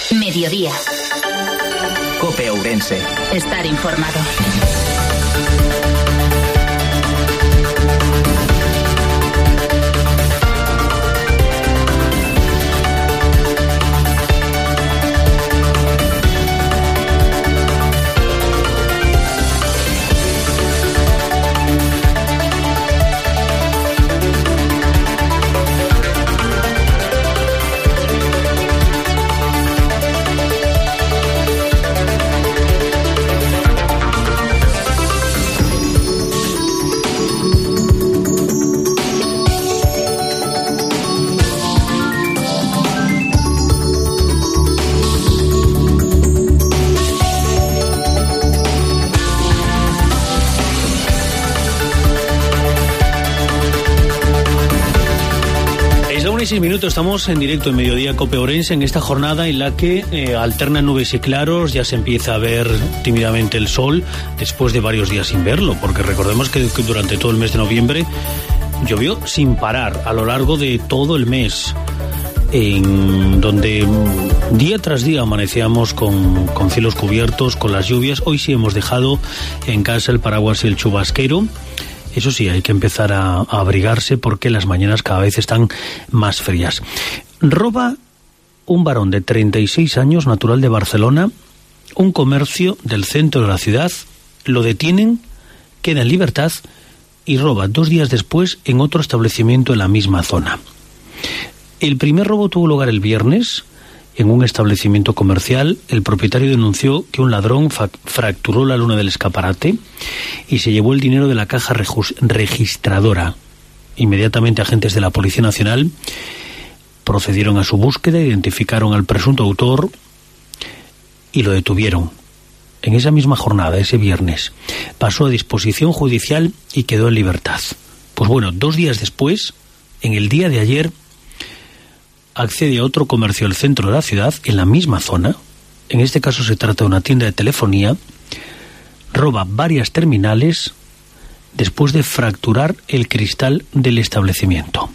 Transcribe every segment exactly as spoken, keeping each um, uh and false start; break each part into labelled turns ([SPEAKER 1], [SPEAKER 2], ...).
[SPEAKER 1] Mediodía.
[SPEAKER 2] COPE Ourense.
[SPEAKER 1] Estar informado.
[SPEAKER 3] Seis minutos, estamos en directo en Mediodía COPE Ourense en esta jornada en la que eh, alternan nubes y claros, ya se empieza a ver tímidamente el sol después de varios días sin verlo, porque recordemos que, que durante todo el mes de noviembre llovió sin parar a lo largo de todo el mes, en donde día tras día amanecíamos con, con cielos cubiertos, con las lluvias. Hoy sí hemos dejado en casa el paraguas y el chubasquero. Eso sí, hay que empezar a, a abrigarse porque las mañanas cada vez están más frías. Roba un varón de treinta y seis años, natural de Barcelona, un comercio del centro de la ciudad, lo detienen, queda en libertad y roba dos días después en otro establecimiento en la misma zona. El primer robo tuvo lugar el viernes en un establecimiento comercial. El propietario denunció que un ladrón fa- fracturó la luna del escaparate y se llevó el dinero de la caja rejus- registradora. Inmediatamente agentes de la Policía Nacional procedieron a su búsqueda, identificaron al presunto autor y lo detuvieron. En esa misma jornada, ese viernes, pasó a disposición judicial y quedó en libertad. Pues bueno, dos días después, en el día de ayer, accede a otro comercio del centro de la ciudad, en la misma zona. En este caso se trata de una tienda de telefonía. Roba varias terminales después de fracturar el cristal del establecimiento.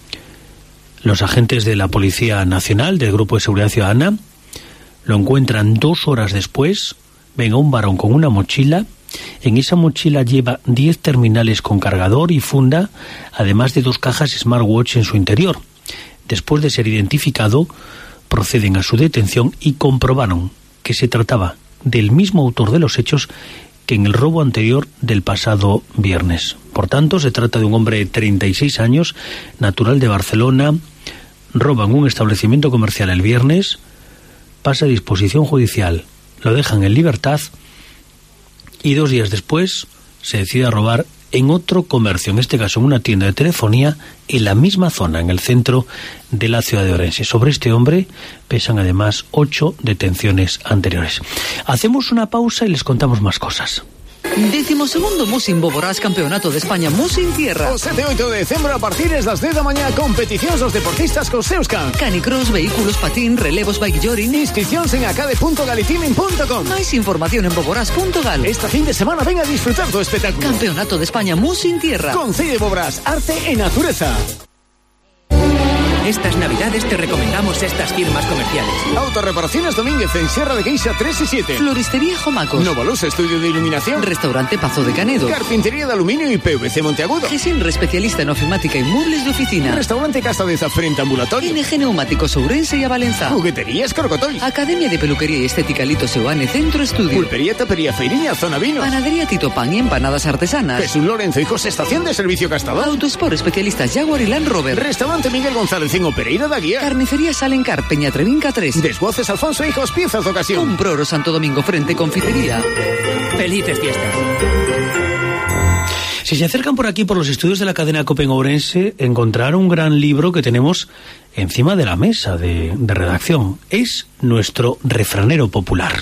[SPEAKER 3] Los agentes de la Policía Nacional, del Grupo de Seguridad Ciudadana, lo encuentran dos horas después. Ven a un varón con una mochila. En esa mochila lleva diez terminales con cargador y funda, además de dos cajas smartwatch en su interior. Después de ser identificado, proceden a su detención y comprobaron que se trataba del mismo autor de los hechos que en el robo anterior del pasado viernes. Por tanto, se trata de un hombre de treinta y seis años, natural de Barcelona, roba en un establecimiento comercial el viernes, pasa a disposición judicial, lo dejan en libertad y dos días después se decide a robar en otro comercio, en este caso en una tienda de telefonía, en la misma zona, en el centro de la ciudad de Ourense. Sobre este hombre pesan además ocho detenciones anteriores. Hacemos una pausa y les contamos más cosas.
[SPEAKER 4] Décimo segundo Musin Boborás Campeonato de España Musin Tierra.
[SPEAKER 5] O sete e oito de decembro a partir das dez da mañá, competicións dos deportistas cos seus can.
[SPEAKER 4] Canicross, vehículos, patín, relevos, bike joring.
[SPEAKER 5] Inscripcións en acade punto galicimin punto com.
[SPEAKER 4] Máis información en boborás punto gal.
[SPEAKER 5] Esta fin de semana ven a disfrutar do espectáculo.
[SPEAKER 4] Campeonato de España Musin Tierra.
[SPEAKER 5] Concello de Boborás, arte e natureza.
[SPEAKER 2] Estas navidades te recomendamos estas firmas comerciales.
[SPEAKER 5] Autorreparaciones Domínguez en Sierra de Queixa tres y siete.
[SPEAKER 4] Floristería Jomacos.
[SPEAKER 5] Novalosa Estudio de Iluminación.
[SPEAKER 4] Restaurante Pazo de Canedo.
[SPEAKER 5] Carpintería de Aluminio y P V C Monteagudo.
[SPEAKER 4] Gesinre, especialista en ofimática y muebles de oficina.
[SPEAKER 5] Restaurante Casa de Zafrente Ambulatorio.
[SPEAKER 4] N G Neumáticos Ourense y Avalenzá.
[SPEAKER 5] Jugueterías Crocotoy.
[SPEAKER 4] Academia de Peluquería y Estética Lito Seuane Centro Estudio.
[SPEAKER 5] Pulpería Tapería Feiriña Zona Vinos.
[SPEAKER 4] Panadería Tito Pan y empanadas artesanas.
[SPEAKER 5] Jesús Lorenzo y José Estación de Servicio Castador.
[SPEAKER 4] Autosport, especialistas Jaguar y Land Rover.
[SPEAKER 5] Restaurante Miguel González en Opereira da Guía.
[SPEAKER 4] Carnicería Salencar, Peña Trevinca tres.
[SPEAKER 5] Desguaces Alfonso Hijos, piezas de ocasión.
[SPEAKER 4] Comproro Santo Domingo frente Confitería.
[SPEAKER 2] Felices fiestas.
[SPEAKER 3] Si se acercan por aquí por los estudios de la cadena COPE en Ourense, encontrarán un gran libro que tenemos encima de la mesa de, de redacción. Es nuestro refranero popular.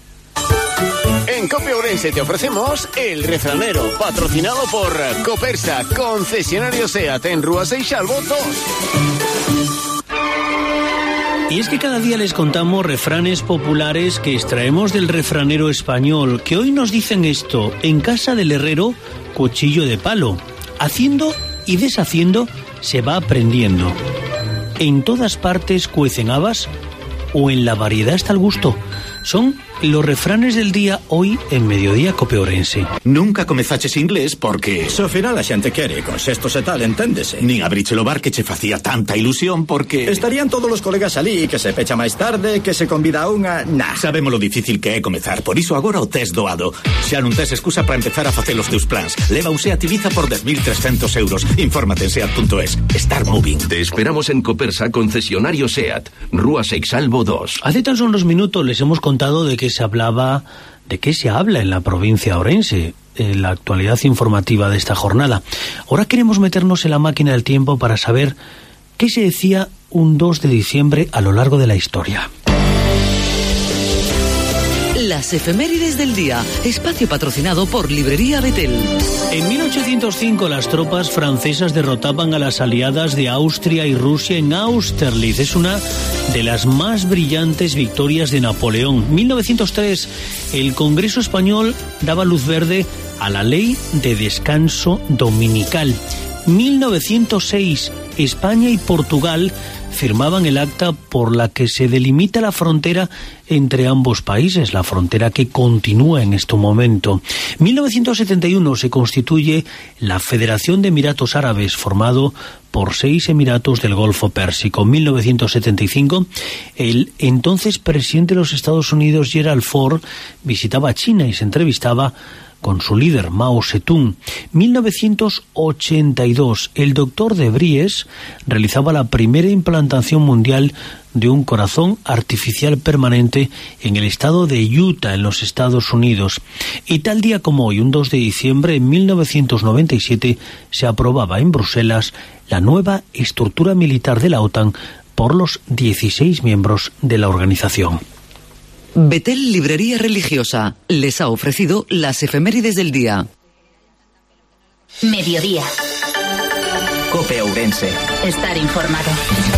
[SPEAKER 5] En COPE Ourense te ofrecemos El Refranero, patrocinado por Copersa, concesionario SEAT en Rúa Seixalvo dos.
[SPEAKER 3] Y es que cada día les contamos refranes populares que extraemos del refranero español, que hoy nos dicen esto: en casa del herrero, cuchillo de palo. Haciendo y deshaciendo se va aprendiendo. En todas partes cuecen habas, o en la variedad está el gusto. Son los refranes del día hoy en Mediodía Cope Ourense.
[SPEAKER 1] Nunca comezaches inglés porque... Se ao final a xente quere, con xestos e tal, enténdese. Nin abriche o bar que che facía tanta ilusión porque... Estarían todos os colegas ali, que se pecha máis tarde, que se convida a unha... Nah, sabemos lo difícil que é comezar, por iso agora o tes doado. Xa non tes excusa para empezar a facer os teus plans. Leva un Seat Ibiza por dez mil trescentos euros. Infórmate en seat punto es. Start moving.
[SPEAKER 6] Te esperamos en Copersa, concesionario Seat, Rúa Seixalbo dos.
[SPEAKER 3] Hace tan solo unos minutos les hemos contado de que se hablaba, de qué se habla en la provincia orense, en la actualidad informativa de esta jornada. Ahora queremos meternos en la máquina del tiempo para saber qué se decía un dos de diciembre a lo largo de la historia.
[SPEAKER 4] Las efemérides del día, espacio patrocinado por Librería Betel.
[SPEAKER 3] En mil ochocientos cinco las tropas francesas derrotaban a las aliadas de Austria y Rusia en Austerlitz. Es una de las más brillantes victorias de Napoleón. mil novecientos tres el Congreso español daba luz verde a la ley de descanso dominical. mil novecientos seis España y Portugal firmaban el acta por la que se delimita la frontera entre ambos países, la frontera que continúa en este momento. mil novecientos setenta y uno se constituye la Federación de Emiratos Árabes, formado por seis emiratos del Golfo Pérsico. mil novecientos setenta y cinco el entonces presidente de los Estados Unidos, Gerald Ford, visitaba China y se entrevistaba con su líder, Mao Zedong. mil novecientos ochenta y dos el doctor de Vries realizaba la primera implantación mundial de un corazón artificial permanente en el estado de Utah, en los Estados Unidos. Y tal día como hoy, un dos de diciembre de mil novecientos noventa y siete, se aprobaba en Bruselas la nueva estructura militar de la OTAN por los dieciséis miembros de la organización.
[SPEAKER 4] Betel Librería Religiosa les ha ofrecido las efemérides del día.
[SPEAKER 7] Mediodía.
[SPEAKER 2] Cope Ourense.
[SPEAKER 7] Estar informado.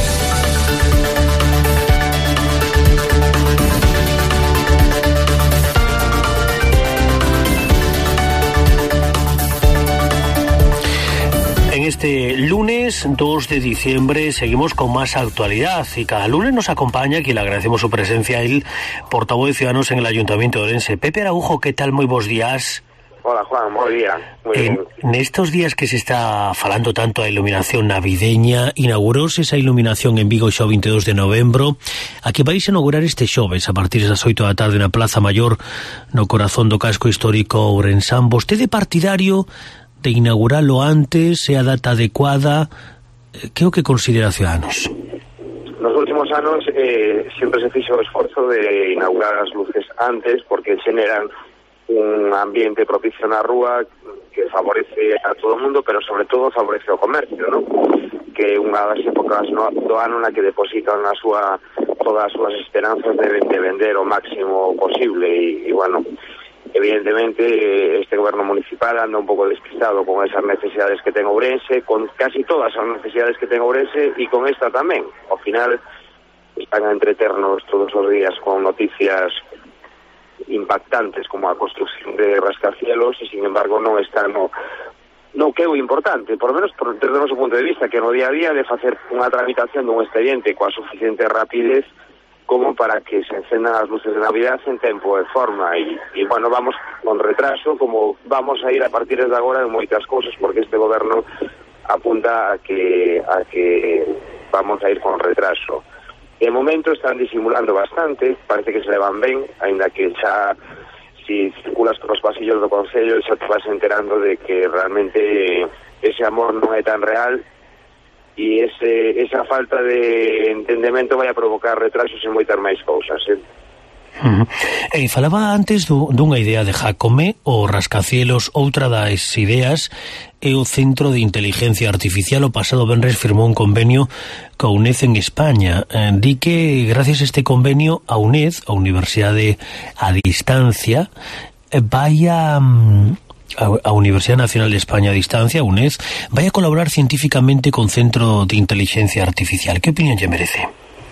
[SPEAKER 3] En este lunes dos de diciembre seguimos con más actualidad y cada lunes nos acompaña, quien le agradecemos su presencia, el portavoz de Ciudadanos en el Ayuntamiento de Ourense. Pepe Araujo, ¿qué tal? Muy buenos días.
[SPEAKER 8] Hola, Juan, buen día. Muy
[SPEAKER 3] en,
[SPEAKER 8] bien.
[SPEAKER 3] en estos días que se está falando tanto a iluminación navideña, inaugurouse esa iluminación en Vigo xa o veintidós de novembro. Aquí vais a inaugurar este xoves a partir das oito da tarde na Plaza Maior, no corazón do casco histórico ourensán. Vostede partidario de inaugurarlo antes, é a data adecuada? Que é o que considera Ciudadanos?
[SPEAKER 8] Nos últimos anos eh, sempre se fixo o esforzo de inaugurar as luces antes porque xeneran un ambiente propicio na rúa que favorece a todo o mundo, pero sobre todo favorece o comercio, ¿no? Que é unha das épocas no, do ano na que depositan a súa, todas as súas esperanzas de, de vender o máximo posible e, e bueno, evidentemente este goberno municipal anda un pouco despistado con esas necesidades que ten Ourense, con casi todas as necesidades que ten Ourense e con esta tamén. Ao final están a entreternos todos os días con noticias impactantes como a construcción de rascacielos e sin embargo non está no, no que é o importante, por lo menos por, desde o noso punto de vista, que no día a día de facer unha tramitación dun expediente coa suficiente rapidez como para que se encendan as luces de Navidad en tempo e forma e, e bueno, vamos con retraso como vamos a ir a partir de agora en moitas cousas porque este goberno apunta a que a que vamos a ir con retraso. De momento están disimulando bastante, parece que se levan ben, aínda que xa si circulas por os pasillos do Concello xa te vas enterando de que realmente ese amor non é tan real e ese, esa falta de entendemento vai a provocar retrasos en moitas máis cousas, eh?
[SPEAKER 3] Uh-huh. E falaba antes do, dunha idea de Jacome, o rascacielos. Outra das ideas é o Centro de Inteligencia Artificial. O pasado venres firmou un convenio coa U N E D en España. Eh, di que gracias a este convenio a U N E D, a Universidade a Distancia, eh, vai a... Um, a Universidade Nacional de España a Distancia, U N E D, vai a colaborar científicamente con Centro de Inteligencia Artificial. Que opinión lle merece?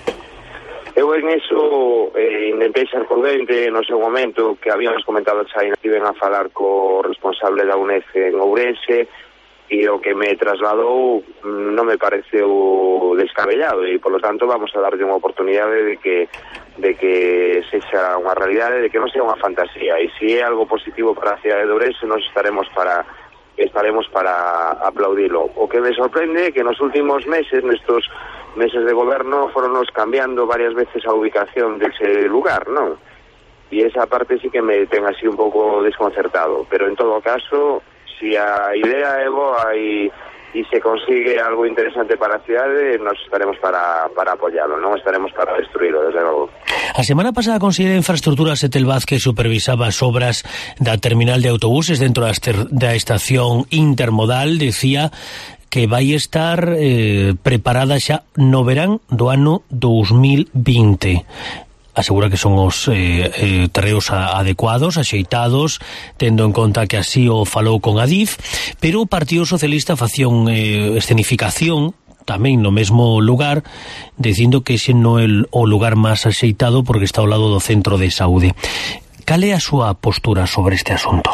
[SPEAKER 8] Eu en eso eh, intentei ser prudente no seu momento, que habíamos comentado xa e estiven a falar co responsable da U N E D en Ourense, e o que me trasladou non me pareceu descabellado e, por lo tanto, vamos a darlle unha oportunidade de que de que sexa unha realidade, de que non sea unha fantasía, e se é algo positivo para a cidade de Ourense, nos estaremos para estaremos para aplaudilo. O que me sorprende é que nos últimos meses, nestos meses de goberno, foronnos cambiando varias veces a ubicación dese lugar, non? E esa parte sí que me ten así un pouco desconcertado, pero en todo caso, si a idea é boa e e se consigue algo interesante para a cidade, nos estaremos para, para apoialo, non estaremos para destruílo, desde logo.
[SPEAKER 3] A semana pasada a conselleira de Infraestructuras Etel Vázquez supervisaba as obras da terminal de autobuses dentro da, da estación intermodal, decía que vai estar eh, preparada xa no verán do ano dous mil vinte. Asegura que son os eh, eh, terreos adecuados, axeitados, tendo en conta que así o falou con Adif, pero o Partido Socialista facía unha eh, escenificación tamén no mesmo lugar, dicindo que ese non é o lugar máis axeitado porque está ao lado do centro de saúde. Cal é a súa postura sobre este asunto?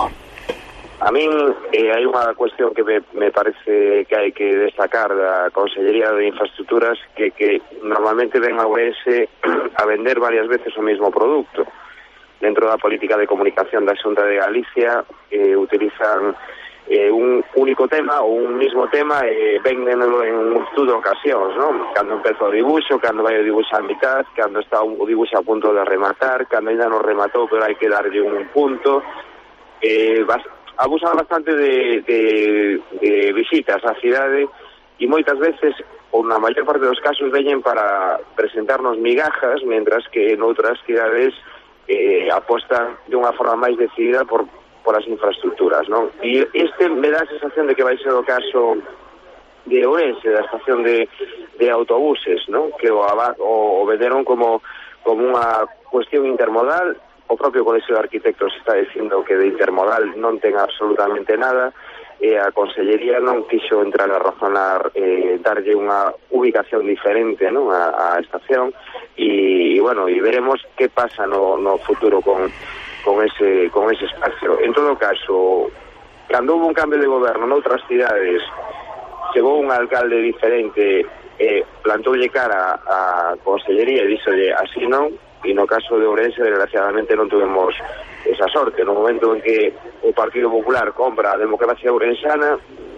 [SPEAKER 8] A min eh, hai unha cuestión que me, me parece que hai que destacar da Consellería de Infraestructuras, que, que normalmente ven a Ourense a vender varias veces o mesmo produto. Dentro da política de comunicación da Xunta de Galicia eh, utilizan eh, un único tema ou un mismo tema e eh, véndenlo en multitud de ocasións, non? Cando empeza o dibuixo, cando vai o dibuixo a mitad, cando está o dibuixo a punto de rematar, cando ainda non rematou pero hai que darlle un punto. Eh, bastante abusan bastante de, de, de visitas á cidade e moitas veces, ou na maior parte dos casos, veñen para presentarnos migajas, mentras que noutras cidades eh, apostan de unha forma máis decidida por, por as infraestructuras, non? E este me dá a sensación de que vai ser o caso de Ourense, da estación de, de autobuses, non? Que o, o, o venderon como, como unha cuestión intermodal. O propio Colexio de Arquitectos está dicindo que de intermodal non ten absolutamente nada, e a Consellería non quixo entrar a razonar, eh, darlle unha ubicación diferente, non, a, a estación, e, e bueno, e veremos que pasa no, no futuro con, con, ese, con ese espacio. En todo caso, cando hubo un cambio de goberno noutras cidades, chegou un alcalde diferente, eh, plantoulle cara a Consellería e díxolle así non, e no caso de Ourense, desgraciadamente, non tuvemos esa sorte. No momento en que o Partido Popular compra a democracia ourensana,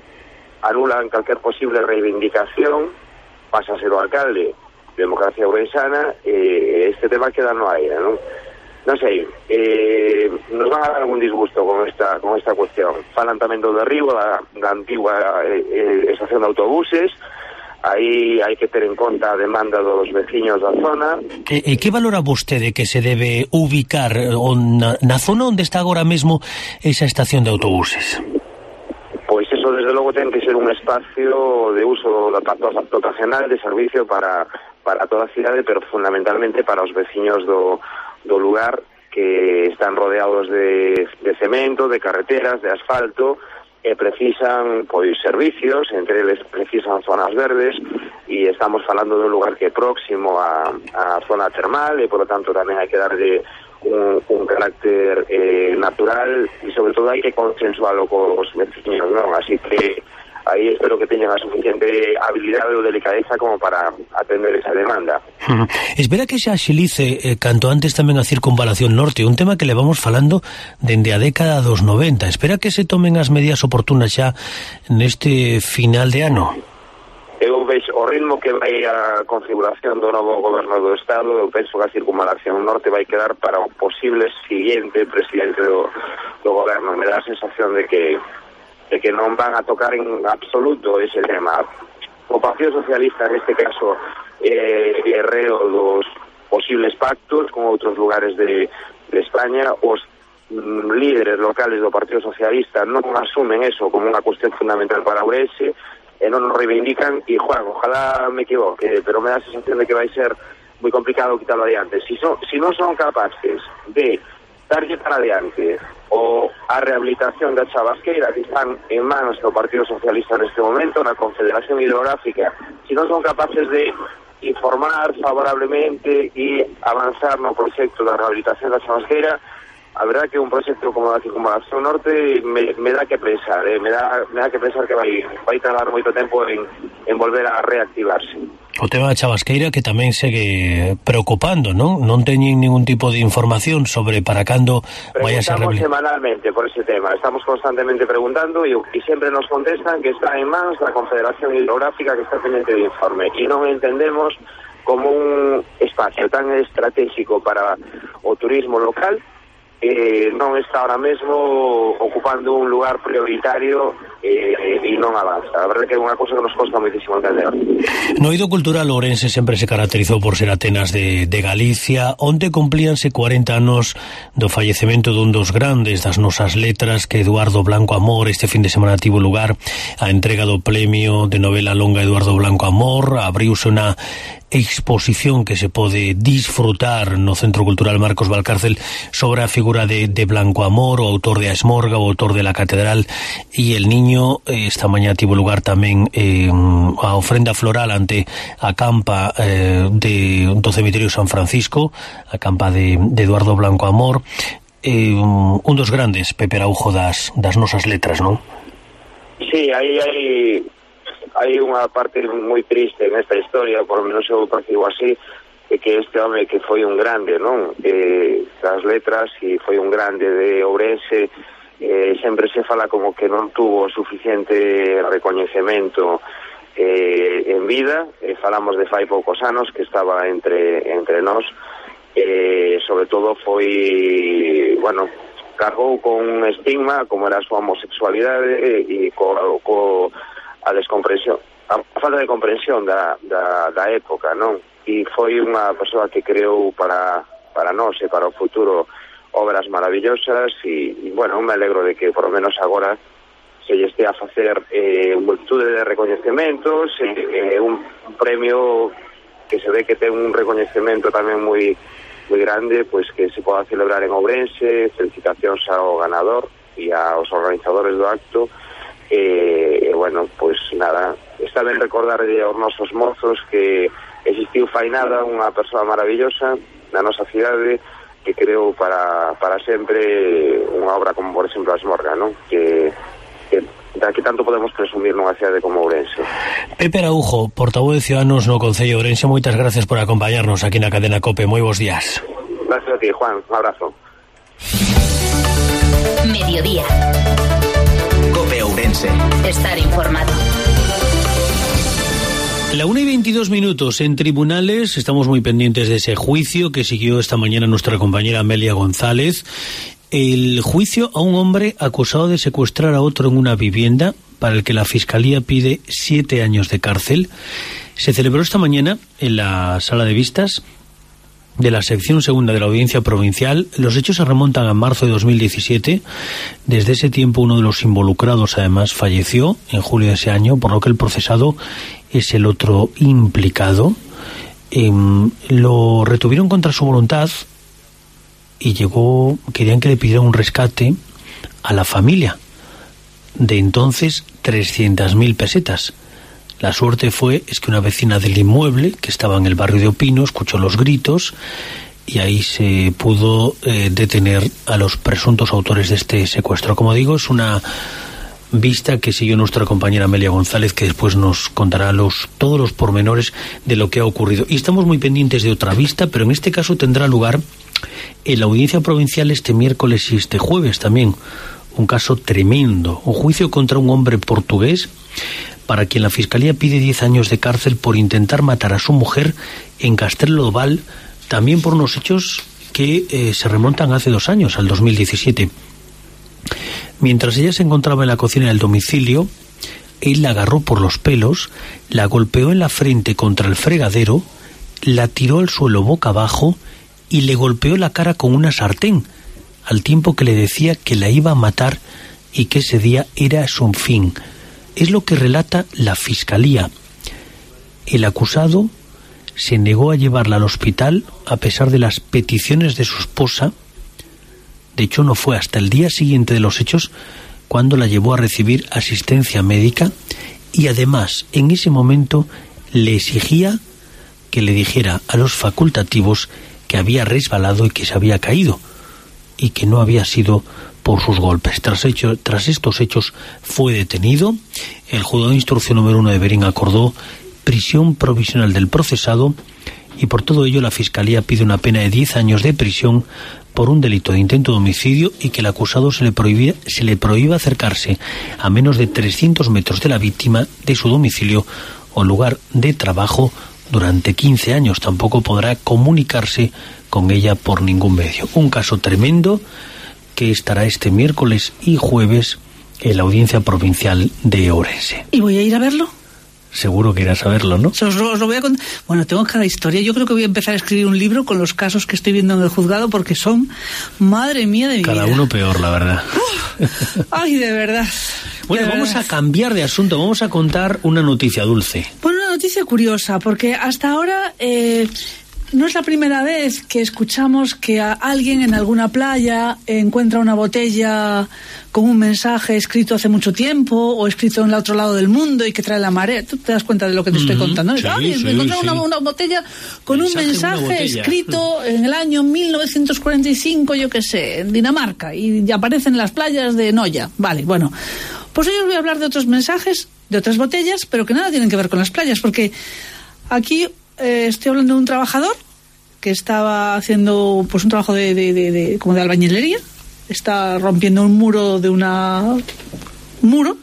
[SPEAKER 8] anulan calquer posible reivindicación, pasa a ser o alcalde de democracia ourensana, e este tema queda no aire, non? Non sei, eh, nos van a dar algún disgusto con esta con esta cuestión. Falan tamén do derribo da, da antigua eh, estación de autobuses. Aí hai que ter en conta a demanda dos veciños da zona.
[SPEAKER 3] E, e que valora vostede que se debe ubicar on, na, na zona onde está agora mesmo esa estación de autobuses?
[SPEAKER 8] Pois eso, desde logo, ten que ser un espacio de uso dotacional de servicio para, para toda a cidade, pero fundamentalmente para os veciños do, do lugar, que están rodeados de, de cemento, de carreteras, de asfalto, e precisan pois servicios, entre eles precisan zonas verdes, e estamos falando dun lugar que é próximo a, a zona termal, e por lo tanto tamén hai que darlle un, un carácter eh, natural, e sobre todo hai que consensualo cos veciños, non? Así que aí espero que teñan a suficiente habilidade ou delicadeza como para atender esa demanda.
[SPEAKER 3] Uh-huh. Espera que se axilice eh, canto antes tamén a circunvalación norte, un tema que levamos falando dende a década dos noventa. Espera que se tomen as medidas oportunas xa neste final de ano.
[SPEAKER 8] Eu vexo o ritmo que vai a configuración do novo goberno do Estado. Eu penso que a circunvalación norte vai quedar para o posible siguiente presidente do, do goberno. Me dá a sensación de que de que non van a tocar en absoluto ese tema. O Partido Socialista, neste caso, eh, é reo dos posibles pactos con outros lugares de, de España. Os mm, líderes locales do Partido Socialista non asumen eso como unha cuestión fundamental para Ourense e non nos reivindican, e Juan, ojalá me equivoque, pero me dá a sensación de que vai ser moi complicado quitarlo adiante. Si, so, si non son capaces de darlle para adiante o a rehabilitación da Chabasqueira, que están en manos do Partido Socialista neste momento, na Confederación Hidrográfica, se non son capaces de informar favorablemente e avanzar no proxecto da rehabilitación da Chabasqueira, a verdad que un proxecto como a Circunvalación Norte me, me dá que pensar, eh? me, dá, me dá que pensar que vai, vai tardar moito tempo en, en volver a reactivarse.
[SPEAKER 3] O tema da Chabasqueira que tamén segue preocupando, non? Non teñen ningún tipo de información sobre para cando vai a ser
[SPEAKER 8] Preguntamos
[SPEAKER 3] reble...
[SPEAKER 8] semanalmente por ese tema, estamos constantemente preguntando e, e sempre nos contestan que está en mans da Confederación Hidrográfica que está pendiente de informe e non entendemos como un espacio tan estratégico para o turismo local eh, non está ahora mesmo ocupando un lugar prioritario eh, e non avanza. A verdade que é unha cousa que nos costa moitísimo entender.
[SPEAKER 3] No eido cultural ourense sempre se caracterizou por ser Atenas de, de Galicia, onde cumplíanse cuarenta anos do fallecemento dun dos grandes das nosas letras, que Eduardo Blanco Amor. Este fin de semana tivo lugar a entrega do premio de novela longa Eduardo Blanco Amor. Abriuse unha exposición que se pode disfrutar no Centro Cultural Marcos Valcárcel sobre a figura de, de Blanco Amor, o autor de A Esmorga, o autor de La Catedral e El Niño. Esta mañá tivo lugar tamén eh, a ofrenda floral ante a campa eh, de, do cemiterio San Francisco, a campa de, de Eduardo Blanco Amor, eh, un dos grandes, Pepe Araujo, das, das nosas letras, non?
[SPEAKER 8] Sí, aí hai hai unha parte moi triste nesta historia, por lo menos eu percibo así, é que este home que foi un grande, non? Eh, das letras, e foi un grande de Ourense, eh, sempre se fala como que non tuvo suficiente recoñecemento eh, en vida, eh, falamos de fai poucos anos que estaba entre entre nós, eh, sobre todo foi, bueno, cargou con un estigma como era a súa homosexualidade e co, co a descomprensión, a falta de comprensión da, da, da época, non? E foi unha persoa que creou para, para nós e para o futuro obras maravillosas e, e bueno, me alegro de que por lo menos agora se lle estea a facer eh, multitude de recoñecementos, eh, un, un premio que se ve que ten un recoñecemento tamén moi moi grande, pois que se poda celebrar en Ourense. Felicitacións ao ganador e aos organizadores do acto. E, eh, bueno, pois nada, está ben recordarlle aos nosos mozos que existiu fai nada unha persoa maravillosa na nosa cidade que creou para, para sempre unha obra como, por exemplo, A Esmorga, non? Que, que da que tanto podemos presumir nunha cidade como Ourense.
[SPEAKER 3] Pepe Araujo, portavoz de Ciudadanos no Concello de Ourense, moitas gracias por acompañarnos aquí na cadena COPE. Moi bons días.
[SPEAKER 8] Gracias a ti, Juan. Un abrazo.
[SPEAKER 7] Mediodía.
[SPEAKER 2] COPE Ourense.
[SPEAKER 7] Estar informado.
[SPEAKER 3] La una y veintidós minutos en tribunales. Estamos muy pendientes de ese juicio que siguió esta mañana nuestra compañera Amelia González. El juicio a un hombre acusado de secuestrar a otro en una vivienda, para el que la Fiscalía pide siete años de cárcel, se celebró esta mañana en la sala de vistas de la sección segunda de la Audiencia Provincial. Los hechos se remontan a marzo de dos mil diecisiete. Desde ese tiempo uno de los involucrados además falleció en julio de ese año, por lo que el procesado es el otro implicado. Eh, lo retuvieron contra su voluntad y llegó, querían que le pidieran un rescate a la familia de entonces trescientas mil pesetas. La suerte fue es que una vecina del inmueble, que estaba en el barrio de Opino, escuchó los gritos y ahí se pudo eh, detener a los presuntos autores de este secuestro. Como digo, es una vista que siguió nuestra compañera Amelia González, que después nos contará los, todos los pormenores de lo que ha ocurrido. Y estamos muy pendientes de otra vista, pero en este caso tendrá lugar en la Audiencia Provincial este miércoles y este jueves también. Un caso tremendo, un juicio contra un hombre portugués para quien la Fiscalía pide diez años de cárcel por intentar matar a su mujer en Castellodval, también por unos hechos que eh, se remontan hace dos años, al dos mil diecisiete. Mientras ella se encontraba en la cocina del domicilio, él la agarró por los pelos, la golpeó en la frente contra el fregadero, la tiró al suelo boca abajo y le golpeó la cara con una sartén, al tiempo que le decía que la iba a matar y que ese día era su fin. Es lo que relata la Fiscalía. El acusado se negó a llevarla al hospital a pesar de las peticiones de su esposa. De hecho, no fue hasta el día siguiente de los hechos cuando la llevó a recibir asistencia médica y además en ese momento le exigía que le dijera a los facultativos que había resbalado y que se había caído. y que no había sido por sus golpes. Tras, hecho, tras estos hechos fue detenido. El juzgado de instrucción número uno de Verín acordó prisión provisional del procesado y por todo ello la Fiscalía pide una pena de diez años de prisión por un delito de intento de homicidio y que el acusado se le prohíbe, se le prohíba acercarse a menos de trescientos metros de la víctima, de su domicilio o lugar de trabajo durante quince años. Tampoco podrá comunicarse con ella por ningún medio. Un caso tremendo que estará este miércoles y jueves en la Audiencia Provincial de Ourense.
[SPEAKER 9] ¿Y voy a ir a verlo?
[SPEAKER 3] Seguro que irás a verlo, ¿no?
[SPEAKER 9] Os lo, os lo voy a contar. Bueno, tengo cada historia. Yo creo que voy a empezar a escribir un libro con los casos que estoy viendo en el juzgado porque son, madre mía de mi
[SPEAKER 3] Cada
[SPEAKER 9] vida.
[SPEAKER 3] uno peor, la verdad.
[SPEAKER 9] Uf, ay, de verdad.
[SPEAKER 3] Bueno,
[SPEAKER 9] de
[SPEAKER 3] vamos
[SPEAKER 9] verdad.
[SPEAKER 3] a cambiar de asunto. Vamos a contar una noticia dulce.
[SPEAKER 9] Bueno, una noticia curiosa, porque hasta ahora eh, no es la primera vez que escuchamos que a alguien en alguna playa encuentra una botella con un mensaje escrito hace mucho tiempo o escrito en el otro lado del mundo y que trae la marea. Tú te das cuenta de lo que te estoy contando, ¿no?
[SPEAKER 3] Sí,
[SPEAKER 9] Ay,
[SPEAKER 3] sí,
[SPEAKER 9] me encontré
[SPEAKER 3] sí.
[SPEAKER 9] una, una botella con
[SPEAKER 3] Mensaje
[SPEAKER 9] un
[SPEAKER 3] en una
[SPEAKER 9] mensaje
[SPEAKER 3] botella.
[SPEAKER 9] escrito en el año mil novecientos cuarenta y cinco, yo qué sé, en Dinamarca, y aparece en las playas de Noya. Vale, bueno. Pues hoy os voy a hablar de otros mensajes, de otras botellas, pero que nada tienen que ver con las playas, porque aquí eh, estoy hablando de un trabajador que estaba haciendo pues un trabajo de, de, de, de como de albañilería, está rompiendo un muro de una un muro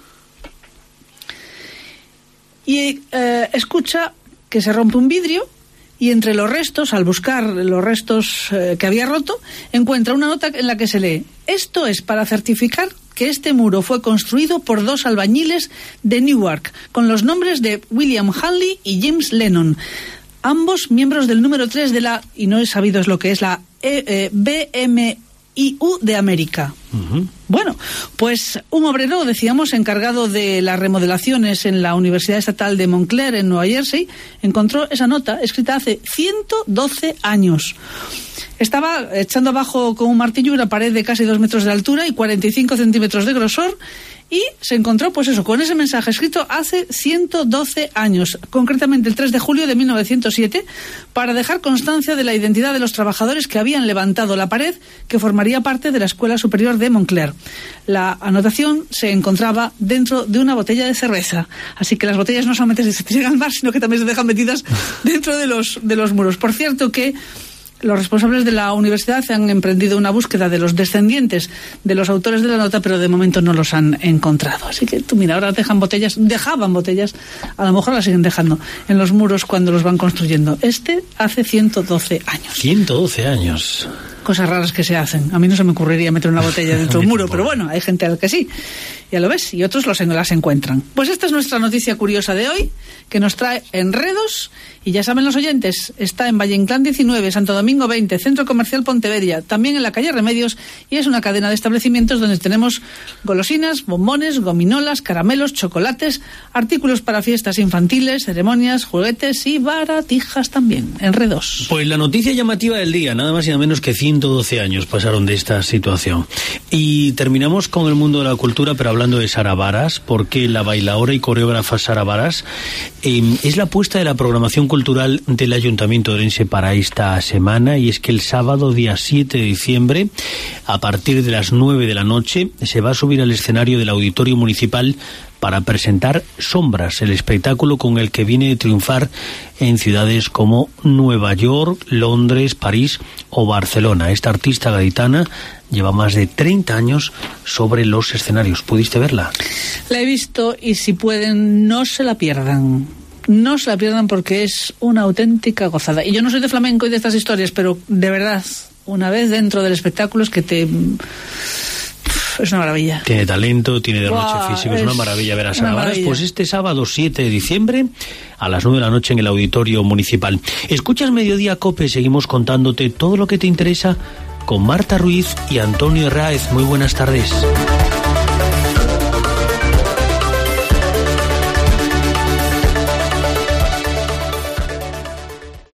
[SPEAKER 9] y eh, escucha que se rompe un vidrio y entre los restos, al buscar los restos eh, que había roto, encuentra una nota en la que se lee: esto es para certificar que este muro fue construido por dos albañiles de Newark, con los nombres de William Hanley y James Lennon, ambos miembros del número tres de la, y no he sabido es lo que es la eh, eh, B M I U de América.
[SPEAKER 3] Uh-huh.
[SPEAKER 9] Bueno, pues un obrero, decíamos, encargado de las remodelaciones en la Universidad Estatal de Montclair, en Nueva Jersey, encontró esa nota escrita hace ciento doce años. Estaba echando abajo con un martillo una pared de casi dos metros de altura y cuarenta y cinco centímetros de grosor, y se encontró, pues eso, con ese mensaje escrito hace ciento doce años, concretamente el tres de julio de mil novecientos siete, para dejar constancia de la identidad de los trabajadores que habían levantado la pared que formaría parte de la Escuela Superior de Montclair. La anotación se encontraba dentro de una botella de cerveza, así que las botellas no solamente se tiran al mar, sino que también se dejan metidas dentro de los, de los muros. Por cierto que los responsables de la universidad han emprendido una búsqueda de los descendientes de los autores de la nota, pero de momento no los han encontrado. Así que tú mira, ahora dejan botellas, dejaban botellas, a lo mejor las siguen dejando en los muros cuando los van construyendo. Este hace ciento doce años.
[SPEAKER 3] ciento doce años.
[SPEAKER 9] Cosas raras que se hacen. A mí no se me ocurriría meter una botella dentro de un muro, pero bueno, hay gente al que sí. Ya lo ves, y otros los en, las encuentran. Pues esta es nuestra noticia curiosa de hoy, que nos trae enredos, y ya saben los oyentes, está en Valle Inclán diecinueve, Santo Domingo veinte, Centro Comercial Pontevedra, también en la calle Remedios, y es una cadena de establecimientos donde tenemos golosinas, bombones, gominolas, caramelos, chocolates, artículos para fiestas infantiles, ceremonias, juguetes y baratijas también. Enredos.
[SPEAKER 3] Pues la noticia llamativa del día, nada más y nada menos que ciento doce años pasaron de esta situación. Y terminamos con el mundo de la cultura, pero hablando de Sara Varas, porque la bailaora y coreógrafa Sara Varas eh, es la apuesta de la programación cultural del Ayuntamiento de Ourense para esta semana, y es que el sábado día siete de diciembre, a partir de las nueve de la noche, se va a subir al escenario del Auditorio Municipal para presentar Sombras, el espectáculo con el que viene de triunfar en ciudades como Nueva York, Londres, París o Barcelona. Esta artista gaditana lleva más de treinta años sobre los escenarios. ¿Pudiste verla?
[SPEAKER 9] La he visto, y si pueden, no se la pierdan. No se la pierdan porque es una auténtica gozada. Y yo no soy de flamenco y de estas historias, pero de verdad, una vez dentro del espectáculo es que te... es una maravilla.
[SPEAKER 3] Tiene talento, tiene derroche
[SPEAKER 9] Buah,
[SPEAKER 3] físico, es, es una maravilla ver a Sara Varas. Pues este sábado siete de diciembre a las nueve de la noche en el Auditorio Municipal. Escuchas Mediodía Cope, seguimos contándote todo lo que te interesa con Marta Ruiz y Antonio Herráez. Muy buenas tardes.